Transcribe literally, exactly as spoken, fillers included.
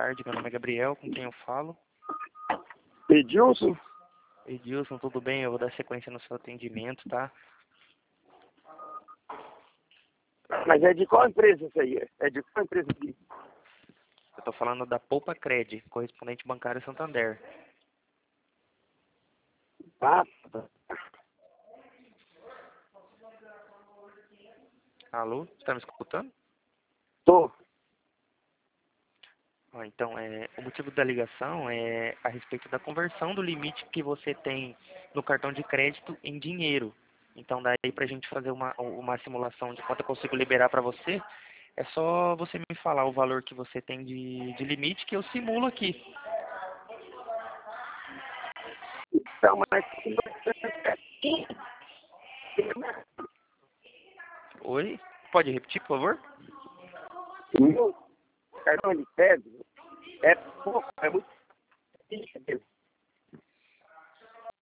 tarde. Meu nome é Gabriel, com quem eu falo? Edilson? Edilson, tudo bem? Eu vou dar sequência no seu atendimento, tá? Mas é de qual empresa isso aí? É de qual empresa aqui? Eu tô falando da Poupa Cred, correspondente bancário Santander. Ah, tá. Alô? Você tá me escutando? Tô. Ó, então, é, o motivo da ligação é a respeito da conversão do limite que você tem no cartão de crédito em dinheiro. Então, daí pra gente fazer uma, uma simulação de quanto eu consigo liberar para você, é só você me falar o valor que você tem de, de limite que eu simulo aqui. Então, mas... Oi? Pode repetir, por favor? Meu cartão de crédito é pouco, é muito difícil.